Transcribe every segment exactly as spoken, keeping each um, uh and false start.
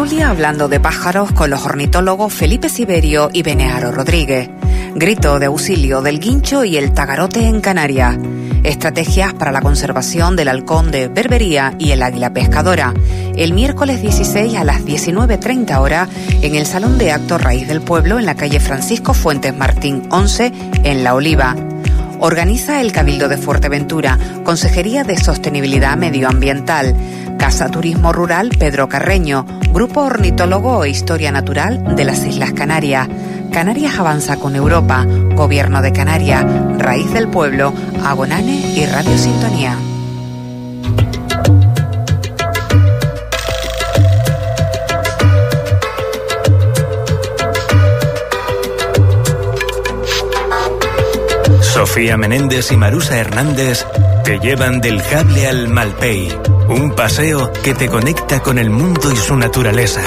tertulia hablando de pájaros con los ornitólogos Felipe Siberio y Benearo Rodríguez. Grito de auxilio del guincho y el tagarote en Canarias. Estrategias para la conservación del halcón de Berbería y el águila pescadora. El miércoles dieciséis a las diecinueve treinta horas en el Salón de Actos Raíz del Pueblo en la calle Francisco Fuentes Martín once en La Oliva. Organiza el Cabildo de Fuerteventura, Consejería de Sostenibilidad Medioambiental, Casa Turismo Rural Pedro Carreño, Grupo Ornitólogo e Historia Natural de las Islas Canarias. Canarias avanza con Europa, Gobierno de Canarias, Raíz del Pueblo, Agonane y Radio Sintonía. Sofía Menéndez y Marusa Hernández te llevan del Jable al Malpey, un paseo que te conecta con el mundo y su naturaleza.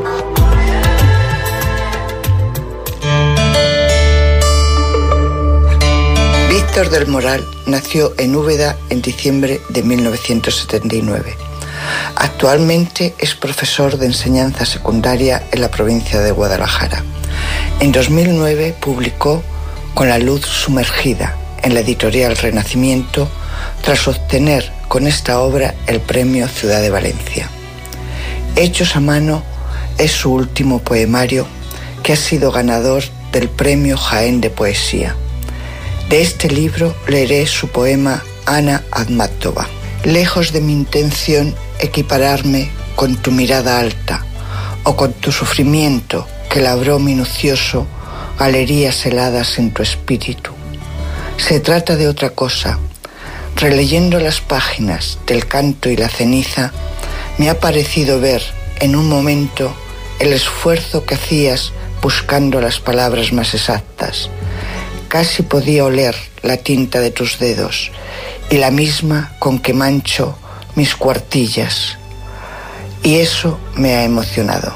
Víctor del Moral nació en Úbeda en diciembre de mil novecientos setenta y nueve. Actualmente es profesor de enseñanza secundaria en la provincia de Guadalajara. En dos mil nueve publicó Con la luz sumergida en la editorial Renacimiento, tras obtener con esta obra el premio Ciudad de Valencia. Hechos a mano es su último poemario, que ha sido ganador del premio Jaén de Poesía. De este libro leeré su poema Ana Akhmatova. Lejos de mi intención equipararme con tu mirada alta o con tu sufrimiento que labró minucioso galerías heladas en tu espíritu. Se trata de otra cosa. Releyendo las páginas del Canto y la Ceniza, me ha parecido ver en un momento el esfuerzo que hacías buscando las palabras más exactas. Casi podía oler la tinta de tus dedos y la misma con que mancho mis cuartillas. Y eso me ha emocionado.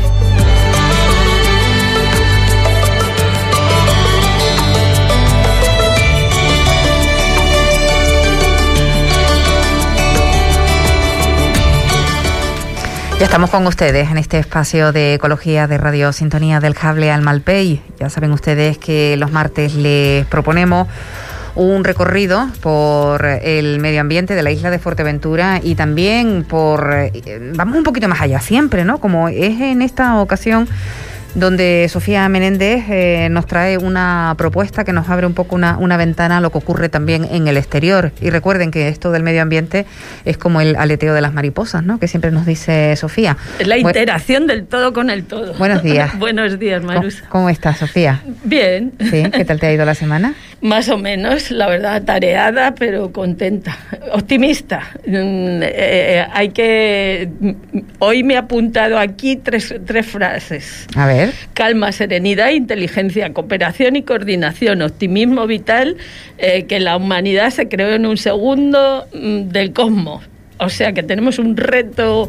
Ya estamos con ustedes en este espacio de ecología de Radio Sintonía del Jable al Malpey. Ya saben ustedes que los martes les proponemos un recorrido por el medio ambiente de la isla de Fuerteventura y también por... Vamos un poquito más allá siempre, ¿no? Como es en esta ocasión donde Sofía Menéndez eh, nos trae una propuesta que nos abre un poco una, una ventana a lo que ocurre también en el exterior. Y recuerden que esto del medio ambiente es como el aleteo de las mariposas, ¿no? Que siempre nos dice Sofía. Es la interacción Bu- del todo con el todo. Buenos días. Buenos días, Marusa. ¿Cómo, ¿Cómo estás, Sofía? Bien. ¿Sí? ¿Qué tal te ha ido la semana? Más o menos, la verdad, tareada, pero contenta. Optimista. Mm, eh, eh, hay que... Hoy me he apuntado aquí tres, tres frases. A ver. Calma, serenidad, inteligencia, cooperación y coordinación, optimismo vital, eh, que la humanidad se creó en un segundo mm, del cosmos. O sea que tenemos un reto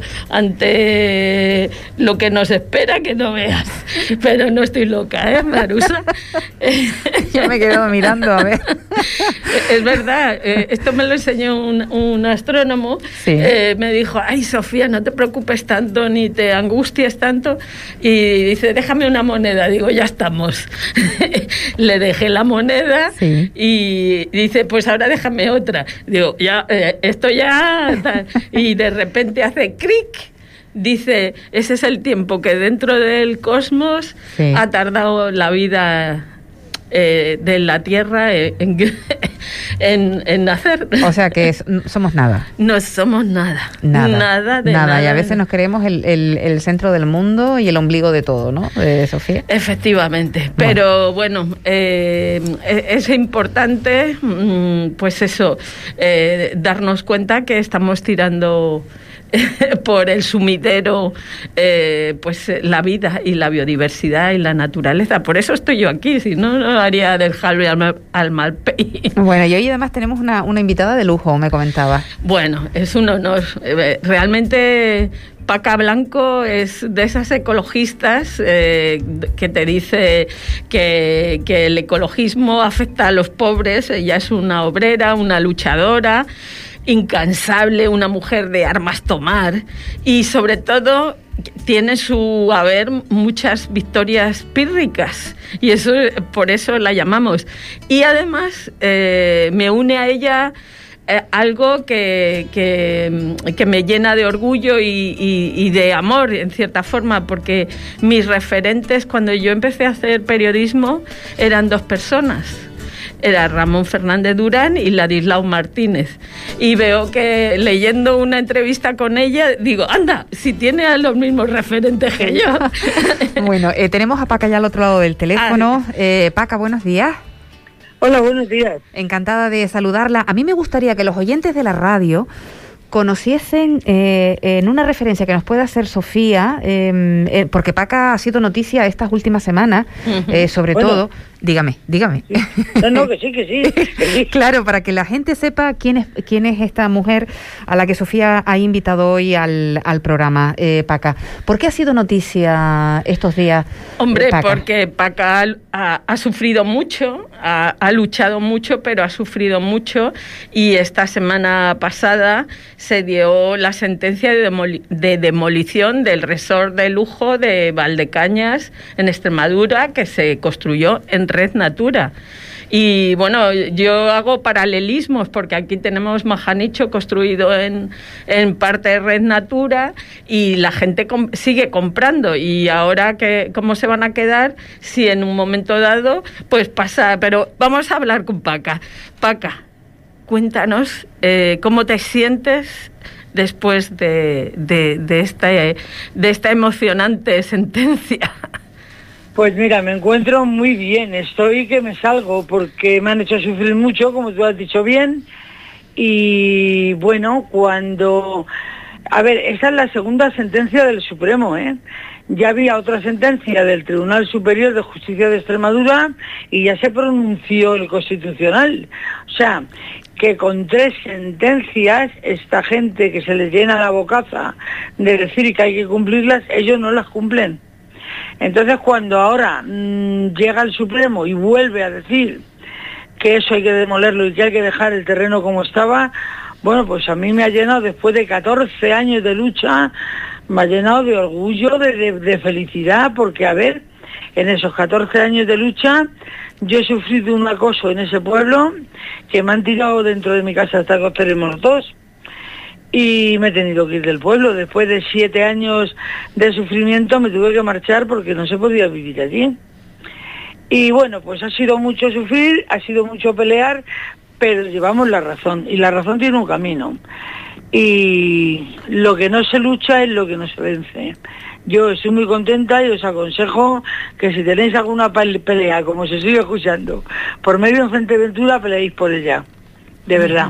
ante lo que nos espera que no veas. Pero no estoy loca, ¿eh, Marusa? Yo me quedo mirando, a ver. Es verdad, eh, esto me lo enseñó un, un astrónomo. Sí. Eh, me dijo, ay, Sofía, no te preocupes tanto ni te angusties tanto. Y dice, déjame una moneda. Digo, ya estamos. Le dejé la moneda. Sí. Y dice, pues ahora déjame otra. Digo, ya, eh, esto ya... Y de repente hace cric. Dice, ese es el tiempo que dentro del cosmos sí. ha tardado la vida eh, de la Tierra en, en, en nacer. O sea que es, somos nada. No somos nada. Nada. Nada de nada. nada. Y a veces nos creemos el, el, el centro del mundo y el ombligo de todo, ¿no? De Sofía. Efectivamente. Pero bueno, bueno eh, es importante, pues eso, eh, darnos cuenta que estamos tirando por el sumidero eh, pues la vida y la biodiversidad y la naturaleza. Por eso estoy yo aquí, si no, no haría del Jable al, al Malpey. Bueno, y hoy además tenemos una, una invitada de lujo, me comentaba. Bueno, es un honor. Realmente Paca Blanco es de esas ecologistas eh, que te dice que, que el ecologismo afecta a los pobres. Ella es una obrera, una luchadora, incansable, una mujer de armas tomar y sobre todo tiene su haber muchas victorias pírricas y eso por eso la llamamos. Y además eh, me une a ella eh, algo que, que, que me llena de orgullo y, y, y de amor en cierta forma, porque mis referentes cuando yo empecé a hacer periodismo eran dos personas. Era Ramón Fernández Durán y Ladislao Martínez. Y veo que leyendo una entrevista con ella, digo, anda, si tiene a los mismos referentes que yo. Bueno, eh, tenemos a Paca ya al otro lado del teléfono. Eh, Paca, buenos días. Hola, buenos días. Encantada de saludarla. A mí me gustaría que los oyentes de la radio conociesen eh, en una referencia que nos pueda hacer Sofía, eh, eh, porque Paca ha sido noticia estas últimas semanas, uh-huh. eh, sobre bueno, todo... Dígame, dígame. Sí. No, no, que sí, que sí, que sí. Claro, para que la gente sepa quién es quién es esta mujer a la que Sofía ha invitado hoy al, al programa, eh, Paca. ¿Por qué ha sido noticia estos días, Hombre, Paca? Porque Paca ha, ha sufrido mucho, ha, ha luchado mucho, pero ha sufrido mucho y esta semana pasada se dio la sentencia de, demoli- de demolición del resort de lujo de Valdecañas en Extremadura que se construyó en Red Natura. Y bueno, yo hago paralelismos porque aquí tenemos Majanicho construido en, en parte de Red Natura y la gente com- sigue comprando. Y ahora, que ¿cómo se van a quedar si en un momento dado pues pasa? Pero vamos a hablar con Paca. Paca, cuéntanos eh, cómo te sientes después de, de, de, esta, de esta emocionante sentencia. Pues mira, me encuentro muy bien, estoy que me salgo porque me han hecho sufrir mucho, como tú has dicho bien, y bueno, cuando... A ver, esa es la segunda sentencia del Supremo, ¿eh? Ya había otra sentencia del Tribunal Superior de Justicia de Extremadura y ya se pronunció el Constitucional. O sea, que con tres sentencias, esta gente que se les llena la bocaza de decir que hay que cumplirlas, ellos no las cumplen. Entonces, cuando ahora mmm, llega el Supremo y vuelve a decir que eso hay que demolerlo y que hay que dejar el terreno como estaba, bueno, pues a mí me ha llenado, después de catorce años de lucha, me ha llenado de orgullo, de, de, de felicidad, porque, a ver, en esos catorce años de lucha, yo he sufrido un acoso en ese pueblo, que me han tirado dentro de mi casa hasta cócteles molotov, y me he tenido que ir del pueblo. Después de siete años de sufrimiento me tuve que marchar porque no se podía vivir allí. Y bueno, pues ha sido mucho sufrir, ha sido mucho pelear, pero llevamos la razón, y la razón tiene un camino. Y lo que no se lucha es lo que no se vence. Yo estoy muy contenta y os aconsejo que si tenéis alguna pelea, como se sigue escuchando, por medio de Fuerteventura, peleéis por ella, de verdad.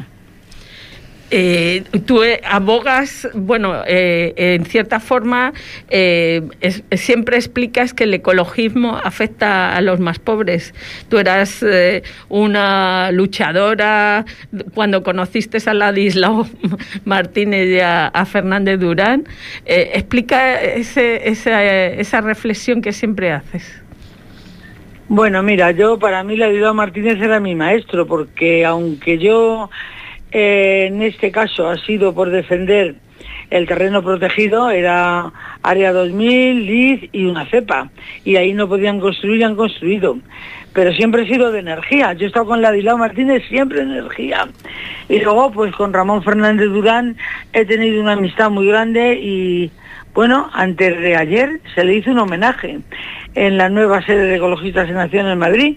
Eh, tú eh, abogas, bueno, eh, en cierta forma, eh, es, siempre explicas que el ecologismo afecta a los más pobres. Tú eras eh, una luchadora cuando conociste a Ladislao Martínez y a, a Fernández Durán. Eh, explica ese, esa, esa reflexión que siempre haces. Bueno, mira, yo para mí Ladislao Martínez era mi maestro, porque aunque yo... Eh, en este caso ha sido por defender el terreno protegido, era Área dos mil, L I Z y una cepa, y ahí no podían construir y han construido. Pero siempre he sido de energía, yo he estado con Ladislao Martínez siempre en energía. Y luego pues con Ramón Fernández Durán he tenido una amistad muy grande y bueno, antes de ayer se le hizo un homenaje en la nueva sede de Ecologistas en Acción en Madrid.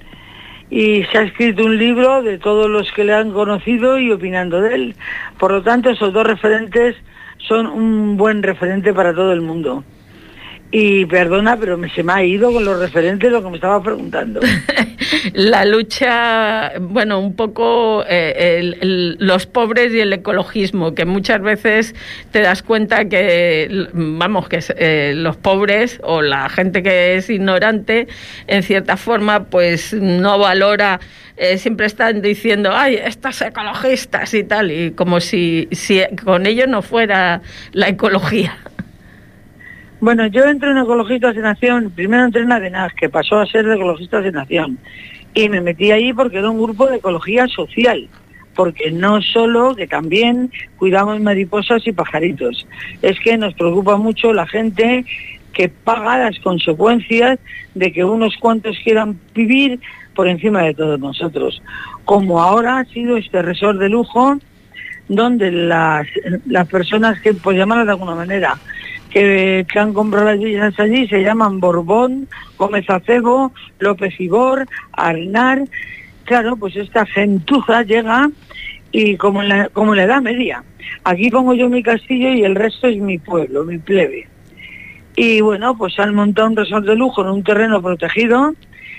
Y se ha escrito un libro de todos los que le han conocido y opinando de él. Por lo tanto, esos dos referentes son un buen referente para todo el mundo. Y perdona, pero me, se me ha ido con los referentes lo que me estaba preguntando. La lucha, bueno, un poco eh, el, el, los pobres y el ecologismo, que muchas veces te das cuenta que, vamos, que eh, los pobres o la gente que es ignorante, en cierta forma, pues no valora. Eh, siempre están diciendo, ay, estos ecologistas y tal, y como si, si con ellos no fuera la ecología. Bueno, yo entré en Ecologistas en Acción, primero entré en ADENAS, que pasó a ser de Ecologistas en Acción, y me metí ahí porque era un grupo de ecología social, porque no solo, que también cuidamos mariposas y pajaritos, es que nos preocupa mucho la gente que paga las consecuencias de que unos cuantos quieran vivir por encima de todos nosotros, como ahora ha sido este resort de lujo, donde las, las personas que, por llamarlas de alguna manera, que, que han comprado las villas allí, se llaman Borbón, Gómez Acebo, López Ibor, Arnar. Claro, pues esta gentuza llega y como en, la, como en la Edad Media, aquí pongo yo mi castillo y el resto es mi pueblo, mi plebe. Y bueno, pues han montado un resort de lujo en un terreno protegido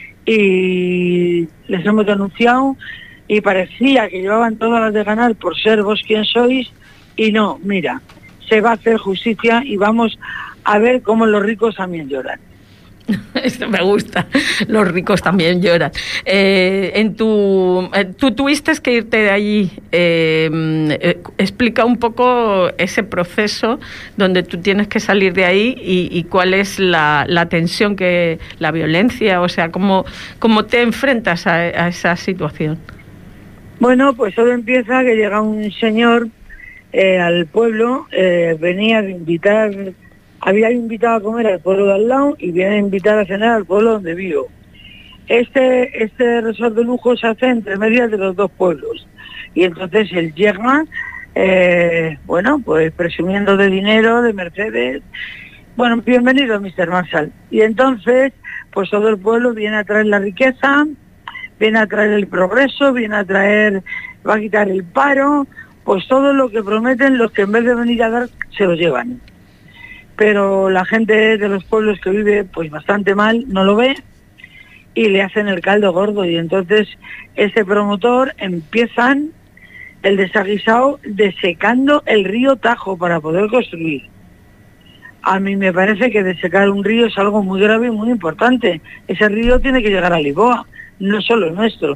y les hemos denunciado y parecía que llevaban todas las de ganar por ser vos quien sois, y no, mira, se va a hacer justicia y vamos a ver cómo los ricos también lloran. Esto me gusta, los ricos también lloran. Eh, en tu, eh, tú tuviste que irte de allí. Eh, eh, explica un poco ese proceso donde tú tienes que salir de ahí y, y cuál es la, la tensión, que la violencia, o sea, cómo, cómo te enfrentas a, a esa situación. Bueno, pues todo empieza que llega un señor eh, al pueblo, eh, venía de invitar... Había invitado a comer al pueblo de al lado y viene a invitar a cenar al pueblo donde vivo. Este, este resort de lujo se hace entre medias de los dos pueblos. Y entonces él llega, eh, bueno, pues presumiendo de dinero, de Mercedes. Bueno, bienvenido, mister Marshall. Y entonces, pues todo el pueblo viene a traer la riqueza, viene a traer el progreso, viene a traer, va a quitar el paro, pues todo lo que prometen los que en vez de venir a dar, se lo llevan. Pero la gente de los pueblos que vive pues bastante mal no lo ve y le hacen el caldo gordo, y entonces ese promotor empiezan el desaguisado desecando el río Tajo para poder construir. A mí me parece que desecar un río es algo muy grave y muy importante. Ese río tiene que llegar a Lisboa, no solo el nuestro.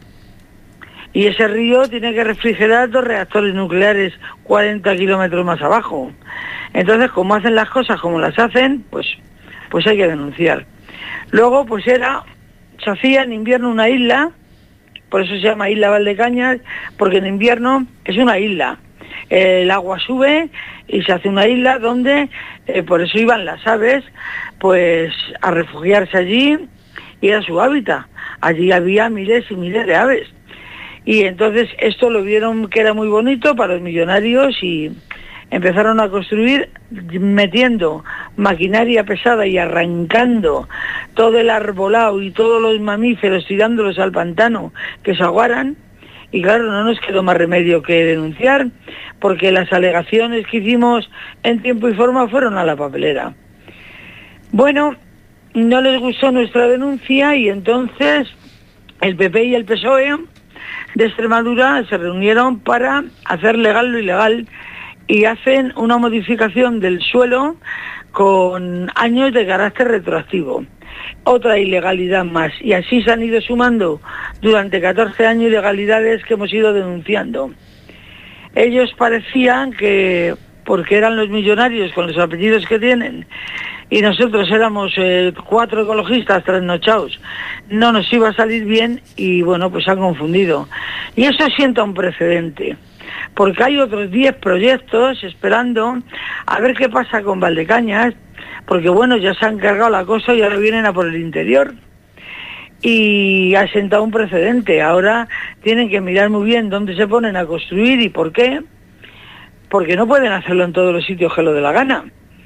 Y ese río tiene que refrigerar dos reactores nucleares cuarenta kilómetros más abajo. Entonces, como hacen las cosas como las hacen, pues, pues hay que denunciar. Luego, pues era, se hacía en invierno una isla, por eso se llama Isla Valdecañas, porque en invierno es una isla. El agua sube y se hace una isla donde, eh, por eso iban las aves, pues a refugiarse allí, y era su hábitat. Allí había miles y miles de aves. Y entonces esto lo vieron que era muy bonito para los millonarios y empezaron a construir metiendo maquinaria pesada y arrancando todo el arbolado y todos los mamíferos, tirándolos al pantano que se aguaran. Y claro, no nos quedó más remedio que denunciar, porque las alegaciones que hicimos en tiempo y forma fueron a la papelera. Bueno, no les gustó nuestra denuncia y entonces el P P y el P S O E de Extremadura se reunieron para hacer legal lo ilegal y hacen una modificación del suelo con años de carácter retroactivo. Otra ilegalidad más. Y así se han ido sumando durante catorce años ilegalidades que hemos ido denunciando. Ellos parecían que, porque eran los millonarios con los apellidos que tienen, y nosotros éramos eh, cuatro ecologistas trasnochados, no nos iba a salir bien y bueno, pues han confundido. Y eso sienta un precedente, porque hay otros diez proyectos esperando a ver qué pasa con Valdecañas, porque bueno, ya se han cargado la cosa y ahora vienen a por el interior. Y ha sentado un precedente. Ahora tienen que mirar muy bien dónde se ponen a construir y por qué, porque no pueden hacerlo en todos los sitios que lo dé la gana.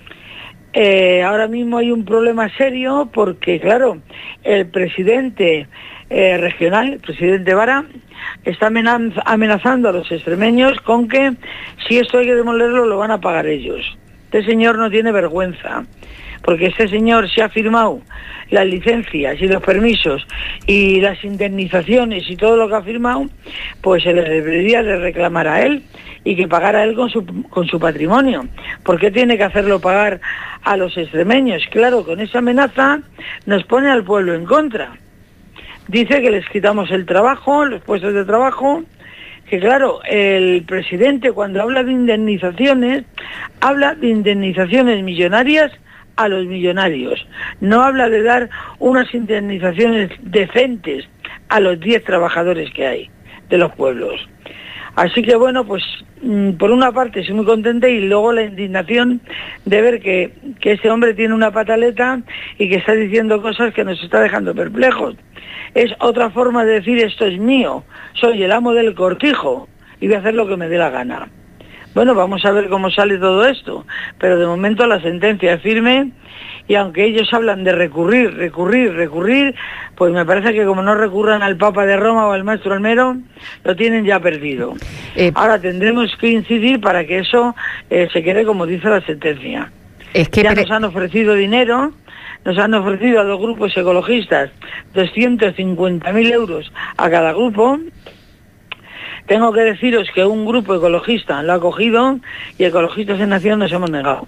Eh, ahora mismo hay un problema serio porque, claro, el presidente eh, regional, el presidente Vara, está amenazando a los extremeños con que si esto hay que demolerlo lo van a pagar ellos. Este señor no tiene vergüenza, porque este señor se ha firmado las licencias y los permisos y las indemnizaciones y todo lo que ha firmado, pues se le debería de reclamar a él y que pagara él con su, con su patrimonio. ¿Por qué tiene que hacerlo pagar a los extremeños? Claro, con esa amenaza nos pone al pueblo en contra. Dice que les quitamos el trabajo, los puestos de trabajo, que claro, el presidente cuando habla de indemnizaciones, habla de indemnizaciones millonarias a los millonarios. No habla de dar unas indemnizaciones decentes a los diez trabajadores que hay. de los pueblos. Así que bueno, pues por una parte estoy muy contenta y luego la indignación de ver que, que este hombre tiene una pataleta y que está diciendo cosas que nos está dejando perplejos. Es otra forma de decir esto es mío, soy el amo del cortijo y voy a hacer lo que me dé la gana. Bueno, vamos a ver cómo sale todo esto, pero de momento la sentencia es firme y aunque ellos hablan de recurrir, recurrir, recurrir, pues me parece que como no recurran al Papa de Roma o al Maestro Almero, lo tienen ya perdido. Eh, Ahora tendremos que incidir para que eso eh, se quede como dice la sentencia. Es que ya pre... nos han ofrecido dinero, nos han ofrecido a los grupos ecologistas doscientos cincuenta mil euros a cada grupo. Tengo que deciros que un grupo ecologista lo ha cogido y Ecologistas en Acción nos hemos negado.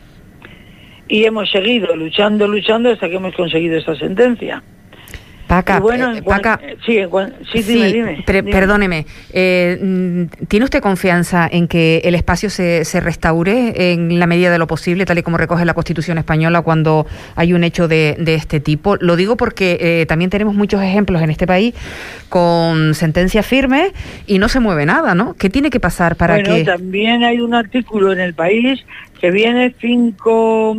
Y hemos seguido luchando, luchando hasta que hemos conseguido esta sentencia. Paca, bueno, eh, Paca, sí, sí, sí, dime, dime, pre- dime. Perdóneme, eh, ¿tiene usted confianza en que el espacio se, se restaure en la medida de lo posible, tal y como recoge la Constitución española cuando hay un hecho de, de este tipo? Lo digo porque eh, también tenemos muchos ejemplos en este país con sentencias firmes y no se mueve nada, ¿no? ¿Qué tiene que pasar para bueno, que...? Bueno, también hay un artículo en el país que viene cinco...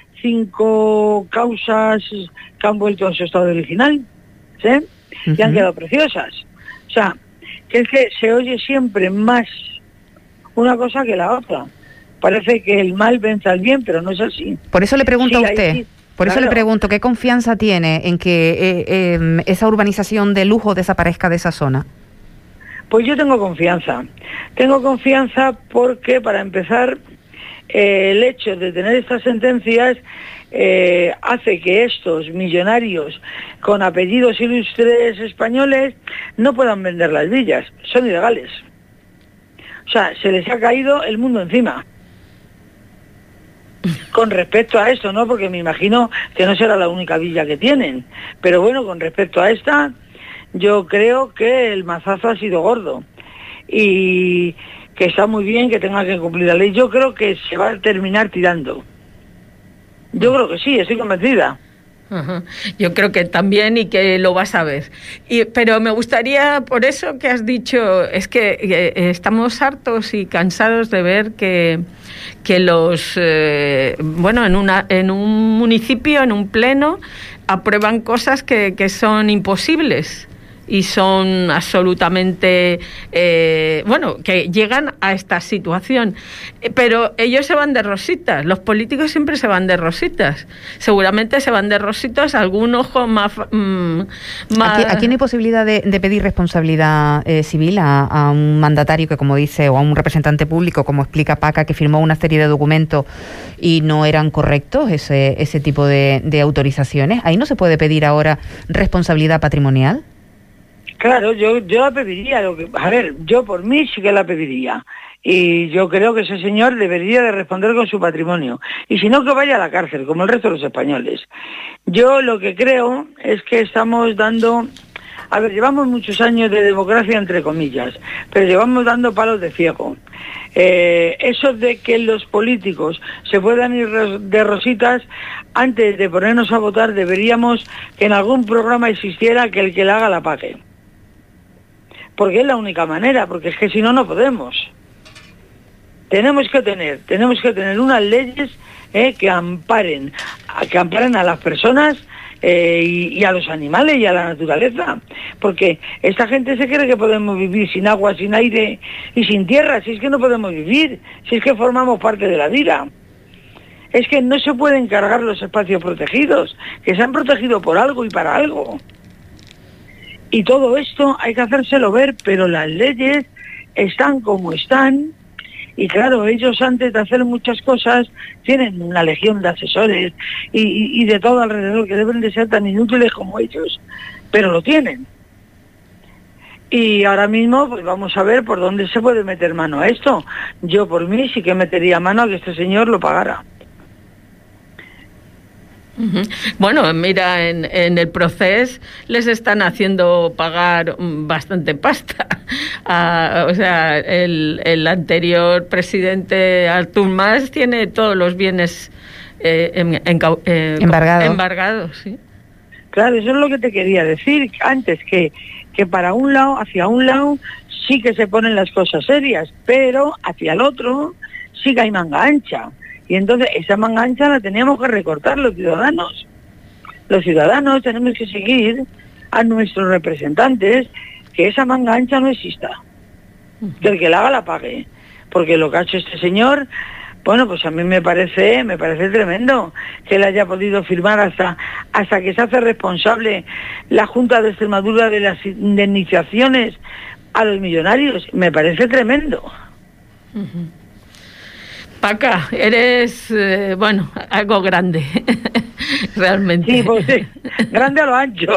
cinco causas que han vuelto a su estado original, ¿sí? Uh-huh. Y han quedado preciosas. O sea, que es que se oye siempre más una cosa que la otra. Parece que el mal vence al bien, pero no es así. Por eso le pregunto sí, a usted, sí, por claro. eso le pregunto, ¿qué confianza tiene en que eh, eh, esa urbanización de lujo desaparezca de esa zona? Pues yo tengo confianza. Tengo confianza porque, para empezar, Eh, el hecho de tener estas sentencias eh, hace que estos millonarios con apellidos ilustres españoles no puedan vender las villas, son ilegales. O sea, se les ha caído el mundo encima. Con respecto a esto, ¿no? Porque me imagino que no será la única villa que tienen. Pero bueno, con respecto a esta, yo creo que el mazazo ha sido gordo. Y... que está muy bien que tenga que cumplir la ley. Yo creo que se va a terminar tirando. Yo creo que sí, estoy convencida. Uh-huh. Yo creo que también y que lo vas a ver. Y, pero me gustaría, por eso que has dicho, es que eh, estamos hartos y cansados de ver que, que los, eh, bueno, en, una, en un municipio, en un pleno, aprueban cosas que, que son imposibles. Y son absolutamente, eh, bueno, que llegan a esta situación. Pero ellos se van de rositas, los políticos siempre se van de rositas. Seguramente se van de rositas, algún ojo más... Mmm, más... Aquí, aquí no hay posibilidad de, de pedir responsabilidad eh, civil a, a un mandatario que, como dice, o a un representante público, como explica Paca, que firmó una serie de documentos y no eran correctos ese, ese tipo de, de autorizaciones. ¿Ahí no se puede pedir ahora responsabilidad patrimonial? Claro, yo yo la pediría. Lo que, a ver, yo por mí sí que la pediría. Y yo creo que ese señor debería de responder con su patrimonio. Y si no, que vaya a la cárcel, como el resto de los españoles. Yo lo que creo es que estamos dando... A ver, llevamos muchos años de democracia, entre comillas, pero llevamos dando palos de ciego. Eh, eso de que los políticos se puedan ir de rositas, antes de ponernos a votar, deberíamos que en algún programa existiera que el que la haga la pague. Porque es la única manera, porque es que si no, no podemos. Tenemos que tener, tenemos que tener unas leyes eh, que amparen, que amparen a las personas eh, y, y a los animales y a la naturaleza. Porque esta gente se cree que podemos vivir sin agua, sin aire y sin tierra. Si es que no podemos vivir, si es que formamos parte de la vida. Es que no se pueden cargar los espacios protegidos, que se han protegido por algo y para algo. Y todo esto hay que hacérselo ver, pero las leyes están como están, y claro, ellos antes de hacer muchas cosas tienen una legión de asesores y, y, y de todo alrededor que deben de ser tan inútiles como ellos, pero lo tienen. Y ahora mismo pues vamos a ver por dónde se puede meter mano a esto. Yo por mí sí que metería mano a que este señor lo pagara. Bueno, mira, en, en el proceso les están haciendo pagar bastante pasta. Ah, o sea, el, el anterior presidente Artur Mas tiene todos los bienes eh, en, en, eh, embargados. embargados, sí. Claro, eso es lo que te quería decir antes, que, que para un lado, hacia un lado, sí que se ponen las cosas serias, pero hacia el otro sí que hay manga ancha. Y entonces esa manga ancha la teníamos que recortar los ciudadanos. Los ciudadanos tenemos que seguir a nuestros representantes que esa manga ancha no exista. Que el que la haga la pague. Porque lo que ha hecho este señor, bueno, pues a mí me parece, me parece tremendo que él haya podido firmar hasta, hasta que se hace responsable la Junta de Extremadura de las indemnizaciones a los millonarios. Me parece tremendo. Uh-huh. Paca, eres, eh, bueno, algo grande, realmente. Sí, pues sí, grande a lo ancho.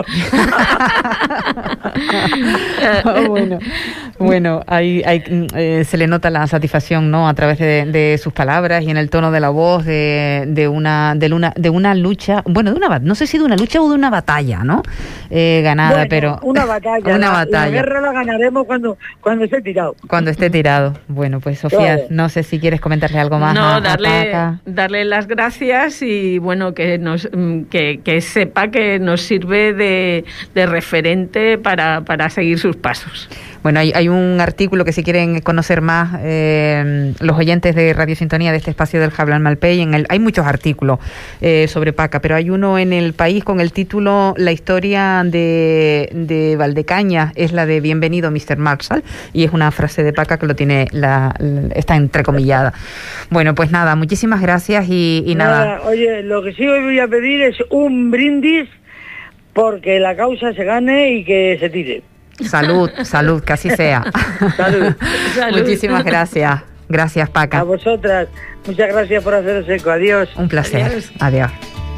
Oh, bueno, bueno, hay, hay, eh, se le nota la satisfacción, ¿no? A través de, de sus palabras y en el tono de la voz de, de una, de una, de una lucha, bueno, de una, no sé si de una lucha o de una batalla, ¿no? Eh, ganada, bueno, pero una batalla. una la, batalla. La guerra la ganaremos cuando, cuando esté tirado. Cuando esté tirado. Bueno, pues Sofía, claro. No sé si quieres comentarle algo más. No, a, darle, a darle las gracias y bueno, que nos que, que sepa que nos sirve de, de referente para, para seguir sus pasos. Bueno, hay, hay un artículo que si quieren conocer más eh, los oyentes de Radio Sintonía de este espacio del Jable al Malpey, en el, hay muchos artículos eh, sobre Paca, pero hay uno en El País con el título La historia de, de Valdecañas es la de Bienvenido mister Marshall, y es una frase de Paca que lo tiene, la, la está entrecomillada. Bueno, pues nada, muchísimas gracias y, y nada. nada. Oye, lo que sí hoy voy a pedir es un brindis porque la causa se gane y que se tire. Salud, salud, que así sea. Salud. Salud. Muchísimas gracias. Gracias, Paca. A vosotras. Muchas gracias por haceros eco. Adiós. Un placer. Adiós. Adiós.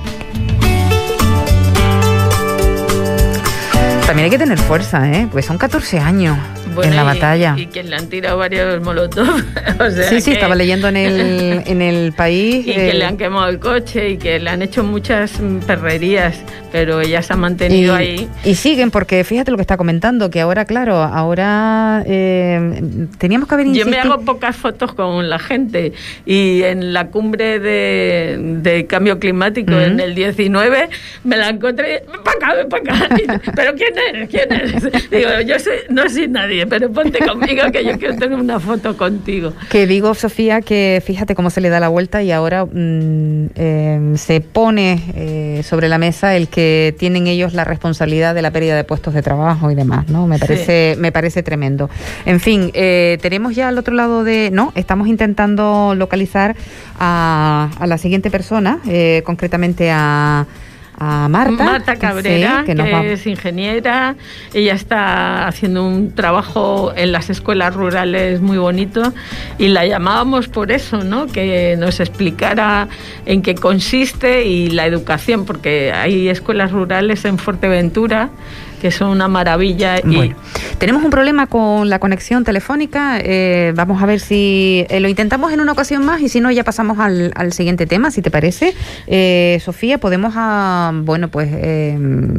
También hay que tener fuerza, ¿eh? Pues son catorce años bueno, en la y, batalla. Y que le han tirado varios molotov. O sea sí, sí, que, estaba leyendo en el, en el País. Y eh, que le han quemado el coche y que le han hecho muchas perrerías, pero ella se ha mantenido y, ahí. Y siguen, porque fíjate lo que está comentando, que ahora, claro, ahora eh, teníamos que haber insistido. Yo me hago pocas fotos con la gente y en la cumbre de, de cambio climático, uh-huh, en el diecinueve, me la encontré, para acá, ven para acá. ¿Pero quién eres? ¿Quién eres? Digo, yo soy, no soy nadie, pero ponte conmigo que yo quiero tener una foto contigo. Que digo, Sofía, que fíjate cómo se le da la vuelta y ahora mmm, eh, se pone eh, sobre la mesa el que tienen ellos la responsabilidad de la pérdida de puestos de trabajo y demás, ¿no? Me parece, sí. me parece tremendo. En fin, eh, tenemos ya al otro lado de, no, estamos intentando localizar a, a la siguiente persona, eh, concretamente a a Marta, Marta Cabrera, sí, que, que va... es ingeniera. Ella está haciendo un trabajo en las escuelas rurales muy bonito y la llamábamos por eso, ¿no? Que nos explicara en qué consiste y la educación, porque hay escuelas rurales en Fuerteventura que son una maravilla. Y bueno, tenemos un problema con la conexión telefónica, eh, vamos a ver si eh, lo intentamos en una ocasión más y si no ya pasamos al, al siguiente tema, si te parece. Eh, Sofía, podemos, a, bueno, pues eh,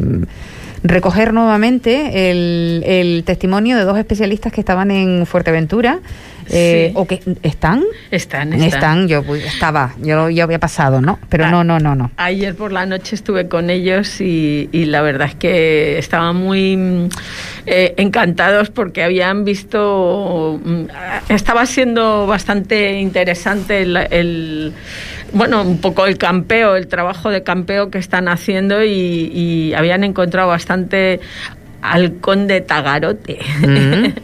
recoger nuevamente el, el testimonio de dos especialistas que estaban en Fuerteventura. Eh, sí. O que están están están, están yo pues, estaba yo yo había pasado, no pero ah, no no no no ayer por la noche estuve con ellos y, y la verdad es que estaban muy eh, encantados porque habían visto, estaba siendo bastante interesante el, el bueno, un poco el campeo, el trabajo de campeo que están haciendo y, y habían encontrado bastante halcón de tagarote. Uh-huh.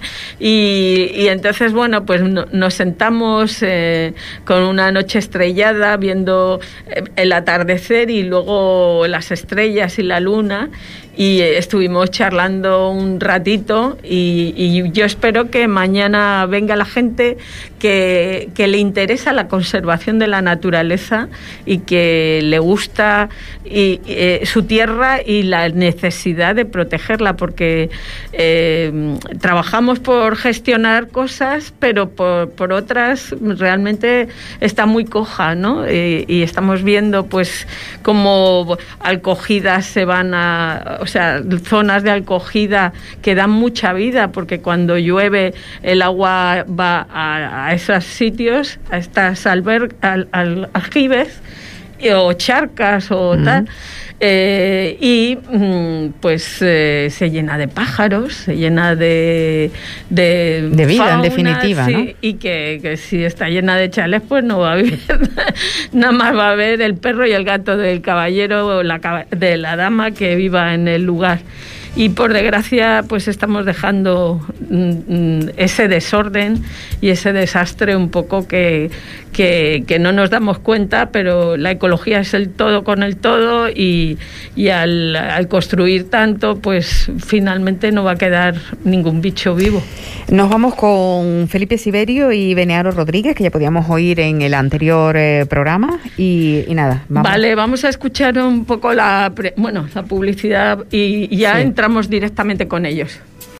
y, y entonces, bueno, pues no, nos sentamos eh, con una noche estrellada viendo eh, el atardecer y luego las estrellas y la luna y eh, estuvimos charlando un ratito y, y yo espero que mañana venga la gente que, que le interesa la conservación de la naturaleza y que le gusta y, eh, su tierra y la necesidad de protegerla, porque eh, trabajamos por gestionar cosas, pero por, por otras realmente está muy coja, ¿no? Eh, y estamos viendo pues cómo alcogidas se van a... O sea, zonas de acogida que dan mucha vida, porque cuando llueve el agua va a, a esos sitios, a estas alber, al, al, aljibes o charcas o uh-huh. tal, Eh, y pues eh, se llena de pájaros, se llena de de, de vida, fauna, en definitiva, sí, ¿no? Y que, que si está llena de chales, pues no va a haber nada más, va a haber el perro y el gato del caballero o la, de la dama que viva en el lugar. Y por desgracia pues estamos dejando mm, ese desorden y ese desastre un poco que, que, que no nos damos cuenta, pero la ecología es el todo con el todo, y, y al, al construir tanto pues finalmente no va a quedar ningún bicho vivo. Nos vamos con Felipe Siberio y Benearo Rodríguez, que ya podíamos oír en el anterior eh, programa, y, y nada, vamos. Vale, vamos a escuchar un poco la, pre, bueno, la publicidad y ya sí. Entramos directamente con ellos.